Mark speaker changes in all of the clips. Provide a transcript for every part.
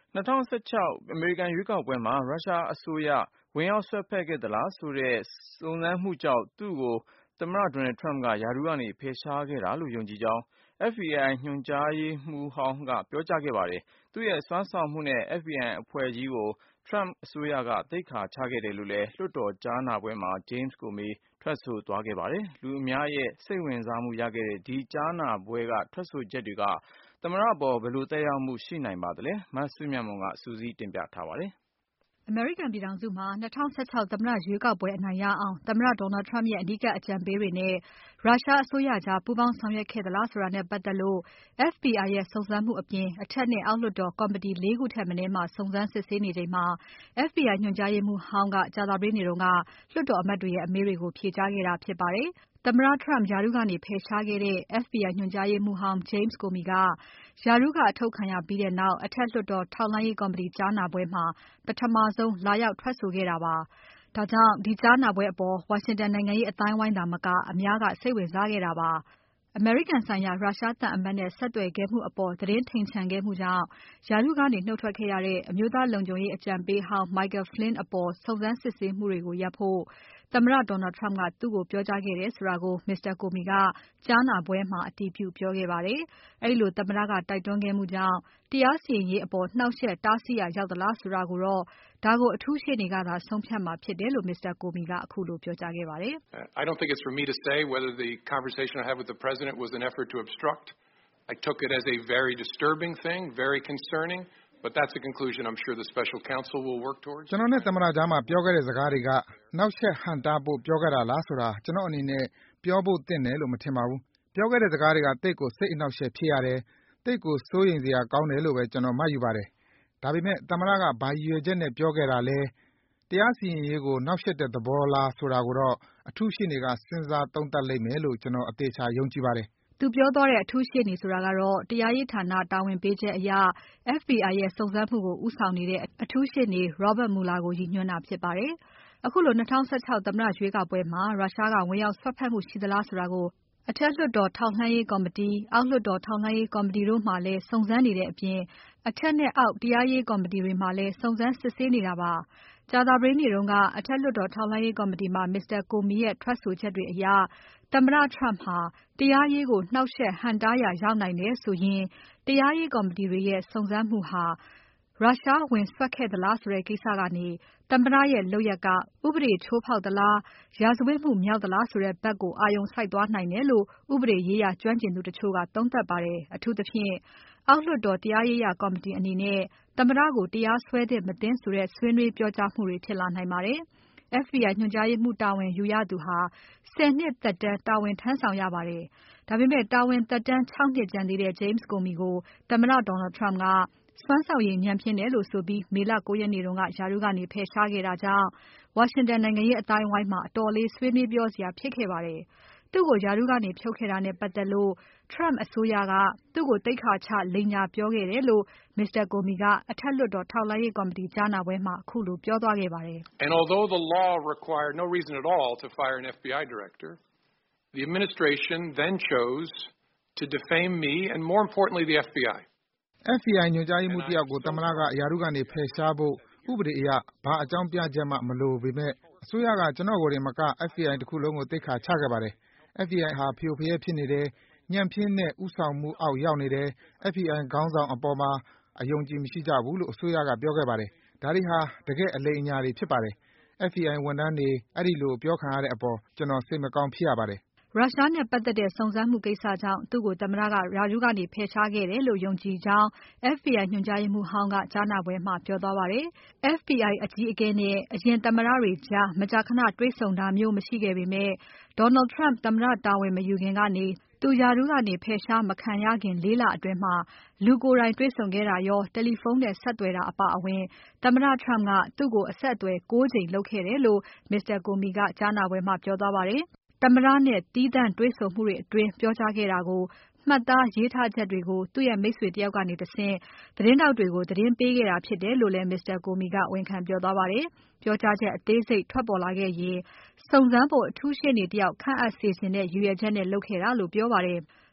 Speaker 1: 2016 အမေရိကန်ရွေးကောက်ပွဲမှာ ရုရှားအစိုးရဝင်ရောက်စွက်ဖက်ခဲ့သလားဆိုတဲ့စုံစမ်းမှုကြောင့်သူ့ကိုသမ္မတ Donald Trump ကရာထူးကနေဖယ်ရှားခဲ့တာလို့ယုံကြည်ကြောင်း FBI ညွှန်ကြားရေးမှူးဟောင်းကပြောကြားခဲ့ပါတယ်။ သူ့ရဲ့စွမ်းဆောင်မှုနဲ့ FBI အဖွဲ့ကြီးကို Trump အစိုးရကသိက္ခာချခဲ့တယ်လို့လည်းလွှတ်တော်ကြားနာပွဲမှာ James Comey ထွက်ဆိုသွားခဲ့ပါတယ်။ လူအများရဲ့စိတ်ဝင်စားမှုရခဲ့တဲ့ဒီကြားနာပွဲကထွက်ဆိုချက်တွေကသမ္မတအပေါ်ဘယ်လိုသက်ရောက်မှုရှိနိုင်ပါသလဲ။ မစုမြတ်မွန်က စုစည်းတင်ပြထားပါတယ်။
Speaker 2: အမေရိကန်ပြည်ထောင်စုမှာ2016သမ္မတရွေးကောက်ပွဲအနိုင်ရအောင်သမ္မတ Donald Trump ရဲ့အဓိကအကြံပေးတွေနဲ့ရုရှားအစိုးရကြားပူးပေါင်းဆောင်ရွက်ခဲ့သလားဆိုတာနဲ့ပတ်သက်လို့ FBI ရဲ့စုံစမ်းမှုအပြင် အထက်နဲ့အောက်လွှတ်တော်ကော်မတီ ၄ ခုထက်မနည်းမှာစုံစမ်းစစ်ဆေးနေချိန်မှာ FBI ညွှန်ကြားရေးမှူးဟောင်းကကြာသပတေးနေ့ကလွှတ်တော်အမတ်တွေရဲ့အမေးတွေကိုဖြေကြားခဲ့တာဖြစ်ပါတယ်။ သမ္မတ Trump ရာထူးကနေဖယ်ရှားခဲ့တဲ့ FBI ညွှန်ကြားရေးမှူးဟောင်း James Comey ကရာထူးကအထုတ်ခံရပြီးနောက် အထက်လွှတ်တော်ထောက်လှမ်းရေးကော်မတီကြားနာပွဲမှာပထမဆုံးလာရောက်ထွက်ဆိုခဲ့တာပါ။ ဒါကြောင့်ဒီကြားနာပွဲအပေါ်ဝါရှင်တန်နိုင်ငံရေးအသိုင်းအဝိုင်းသာမက အများကစိတ်ဝင်စားခဲ့တာပါ။ အမေရိကန်ဆိုင်ရာရုရှားသံအမတ်နဲ့ဆက်သွယ်ခဲ့မှုအပေါ်သတင်းထိန်ချန်ခဲ့မှုကြောင့်ရာထူးကနေနုတ်ထွက်ခဲ့ရတဲ့ အမျိုးသားလုံခြုံရေးအကြံပေးဟောင်း Michael Flynn အပေါ်စုံစမ်းစစ်ဆေးမှုတွေကိုရပ်ဖို့သမ္မတ Donald Trump ကသူ့ကိုပြောကြားခဲ့တယ်ဆိုတာကို Mr. Comey ကကြားနာပွဲမှာအတည်ပြုပြောခဲ့ပါတယ်။ အဲဒီလိုသမ္မတကတိုက်တွန်းခဲ့မှုကြောင့် တရားစီရင်ရေးအပေါ်နှောင့်ယှက်တားဆီးရာရောက်သလားဆိုတာကိုတော့ ဒါကိုအထူးရှေ့နေကသာဆုံးဖြတ်မှာဖြစ်တယ်လို့ Mr. Comey ကခုလိုပြောကြားခဲ့ပါတယ်။
Speaker 3: I don't think it's for me to say whether the conversation I had with the president was an effort to obstruct. I took it as a very disturbing thing, very concerning, but that's a conclusion I'm sure the special counsel will work towards.
Speaker 4: ကျွန်တော်နဲ့သမ္မတကြားမှာပြောခဲ့တဲ့စကားတွေကနှောက်ယှက်ဟန့်တားဖို့ပြောခဲ့တာလားဆိုတာကျွန်တော်အနေနဲ့ပြောဖို့သင့်တယ်လို့မထင်ပါဘူး။ပြောခဲ့တဲ့စကားတွေကသိပ်ကိုစိတ်အနှောက်အယှက်ဖြစ်ရတယ်။သိပ်ကိုစိုးရိမ်စရာကောင်းတယ်လို့ပဲကျွန်တော်မှတ်ယူပါတယ်။ဒါပေမဲ့သမ္မတကဘာရည်ရွယ်ချက်နဲ့ပြောခဲ့တာလဲ။တရားစီရင်ရေးကိုနှောက်ယှက်တဲ့သဘောလားဆိုတာကိုတော့အထူးရှေ့နေကစဉ်းစားသုံးသပ်လိမ့်မယ်လို့ကျွန်တော်အသေအချာယုံကြည်ပါတယ်။
Speaker 2: သူပြောသွားတဲ့အထူးရှေ့နေဆိုတာကတော့တရားရေးဌာနတာဝန်ပေးချက်အရ FBI ရဲ့စုံစမ်းမှုကိုဦးဆောင်နေတဲ့အထူးရှေ့နေ Robert Mueller ကိုရည်ညွှန်းတာဖြစ်ပါတယ်။ အခုလို2016သမ္မတရွေးကောက်ပွဲမှာရုရှားကဝင်ရောက်စွက်ဖက်မှုရှိသလားဆိုတာကို အထက်လွှတ်တော်ထောက်လှမ်းရေးကော်မတီ။ အောက်လွှတ်တော်ထောက်လှမ်းရေးကော်မတီတို့မှာလည်းစုံစမ်းနေတဲ့အပြင် အထက်နဲ့အောက်တရားရေးကော်မတီတွေမှာလည်းစုံစမ်းစစ်ဆေးနေတာပါ။ ကြာသပတေးနေ့တုန်းကအထက်လွှတ်တော်ထောက်လှမ်းရေးကော်မတီမှာ Mr. Comey ရဲ့ထွက်ဆိုချက်တွေအရ သမ္မတ Trump ဟာတရားရေးကိုနှောက်ယှက်ဟန့်တားရာရောက်နိုင်တယ်ဆိုရင် တရားရေးကော်မတီတွေရဲ့စုံစမ်းမှုဟာ ရုရှားဝင်စွက်ခဲ့သလားဆိုတဲ့ကိစ္စကနေ သမ္မတရဲ့လုပ်ရပ်က ဥပဒေချိုးဖောက်သလား။ ရာဇဝတ်မှုမြောက်သလားဆိုတဲ့ဘက်ကိုအာရုံစိုက်သွားနိုင်တယ်လို့ ဥပဒေရေးရာကျွမ်းကျင်သူတချို့ကသုံးသပ်ပါတယ်။ အထူးသဖြင့် အောက်လွှတ်တော်တရားရေးရာကော်မတီအနေနဲ့ သမ္မတကိုတရားစွဲသင့် မသင့်ဆိုတဲ့ဆွေးနွေးပြောကြားမှုတွေဖြစ်လာနိုင်ပါတယ်။ FBI ညွှန်ကြားရေးမှူးတာဝန်ယူရသူဟာ 10 နှစ်သက်တမ်းတာဝန်ထမ်းဆောင်ရပါတယ်။ ဒါပေမဲ့တာဝန်သက်တမ်း 6 နှစ်ကျန်သေးတဲ့ James Comey ကိုသမ္မတ Donald Trump ကစွမ်းဆောင်ရည်ညံ့ဖျင်းတယ်လို့ဆိုပြီး မေလ 9 ရက်နေ့ကရာထူးကနေဖယ်ရှားခဲ့တာကြောင့် ဝါရှင်တန်နိုင်ငံရေးအသိုင်းအဝိုင်းမှာအတော်လေးဆွေးနွေးပြောစရာဖြစ်ခဲ့ပါတယ်။ သူ့ကိုရာထူးကနေဖြုတ်ခဲ့တာနဲ့ပတ်သက်လို့ Trump အစိုးရကသူ့ကိုသိက္ခာချလိမ်ညာပြောခဲ့တယ်လို့ Mr. Comey ကအထက်လွှတ်တော်ထောက်လှမ်းရေးကော်မတီကြားနာပွဲမှာခုလိုပြောသွားခဲ့ပါတယ်။
Speaker 3: And although the law required no reason at all to fire an FBI director, the administration then chose to defame me and more importantly the FBI.
Speaker 4: FBI ညွှန်ကြားရေးမှူးတယောက်ကိုသမ္မတကရာထူးကနေဖယ်ရှားဖို့ဥပဒေအရဘာအကြောင်းပြချက်မှမလိုပေမဲ့အစိုးရကကျွန်တော်ကိုတင်မက FBI တခုလုံးကိုသိက္ခာချခဲ့ပါတယ်။ FBI ဟာဖရိုဖရဲဖြစ်နေတယ်။ညံ့ဖျင်းတဲ့ဦးဆောင်မှုအောက်ရောက်နေတယ်။ FBI ခေါင်းဆောင်အပေါ်မှာအယုံအကြည်မရှိကြဘူးလို့အစိုးရကပြောခဲ့ပါတယ်။ဒါတွေဟာတကယ့်အလိမ်အညာတွေဖြစ်ပါတယ်။ FBI ဝန်ထမ်းတွေအဲဒီလိုပြောခံရတဲ့အပေါ်ကျွန်တော်စိတ်မကောင်းဖြစ်ရပါတယ်။
Speaker 2: ရုရှားနဲ့ပတ်သက်တဲ့စုံစမ်းမှုကိစ္စကြောင့်သူ့ကိုသမ္မတကရာထူးကနေဖယ်ရှားခဲ့တယ်လို့ယုံကြည်ကြောင်း FBI ညွှန်ကြားရေးမှူးဟောင်းကကြားနာပွဲမှာပြောသွားပါတယ်။ FBI အကြီးအကဲနဲ့အရင်သမ္မတတွေကြားမကြာခဏတွေ့ဆုံတာမျိုးမရှိခဲ့ပေမဲ့ Donald Trump သမ္မတတာဝန်မယူခင်ကနေ သူရာထူးကနေဖယ်ရှားမခံရခင် ၄ လအတွင်း လူကိုယ်တိုင်တွေ့ဆုံခဲ့တာရော။ တယ်လီဖုန်းနဲ့ဆက်သွယ်တာအပါအဝင် သမ္မတ Trump ကသူ့ကိုအဆက်အသွယ် 9 ကြိမ်လုပ်ခဲ့တယ်လို့ Mr. Comey ကကြားနာပွဲမှာပြောသွားပါတယ်။ သမ္မတနဲ့သီးသန့်တွေ့ဆုံမှုတွေအတွင်းပြောကြားခဲ့တာကို မှတ်သားရေးထားချက်တွေကို သူ့ရဲ့မိတ်ဆွေတယောက်ကနေတဆင့် သတင်းထောက်တွေကိုသတင်းပေးခဲ့တာဖြစ်တယ်လို့လည်း Mr. Comey ကဝန်ခံပြောသွားပါတယ်။ ပြောကြားချက်အသေးစိတ်ထွက်ပေါ်လာခဲ့ရင် စုံစမ်းဖို့အထူးရှေ့နေတယောက်ခန့်အပ်စေချင်တဲ့ရည်ရွယ်ချက်နဲ့လုပ်ခဲ့တာလို့ပြောပါတယ်။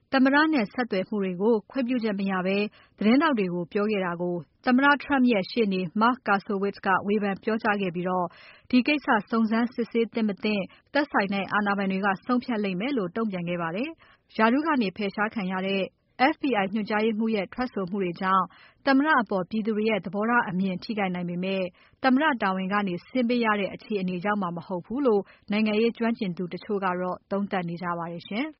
Speaker 2: သမ္မတနဲ့ဆက်သွယ်မှုတွေကို ခွင့်ပြုချက်မရဘဲ သတင်းထောက်တွေကို ပြောခဲ့တာကို သမ္မတ Trump ရဲ့ရှေ့နေ Mark Kasowitz ကဝေဖန်ပြောကြားခဲ့ပြီး ဒီကိစ္စစုံစမ်းစစ်ဆေးသင့်မသင့် သက်ဆိုင်တဲ့အာဏာပိုင်တွေက ဆုံးဖြတ်လိမ့်မယ်လို့ တုံ့ပြန်ခဲ့ပါတယ်။ ရာထူးကနေဖယ်ရှားခံရတဲ့ FBI ညွှန်ကြားရေးမှူးရဲ့ ထွက်ဆိုမှုတွေကြောင့် သမ္မတအပေါ် ပြည်သူတွေရဲ့ သဘောထားအမြင်ထိခိုက်နိုင်ပေမဲ့ သမ္မတတာဝန်ကနေ ဆင်းပေးရတဲ့အခြေအနေရောက်မှာ မဟုတ်ဘူးလို့ နိုင်ငံရေးကျွမ်းကျင်သူတချို့ကတော့ သုံးသပ်နေကြပါတယ်ရှင်။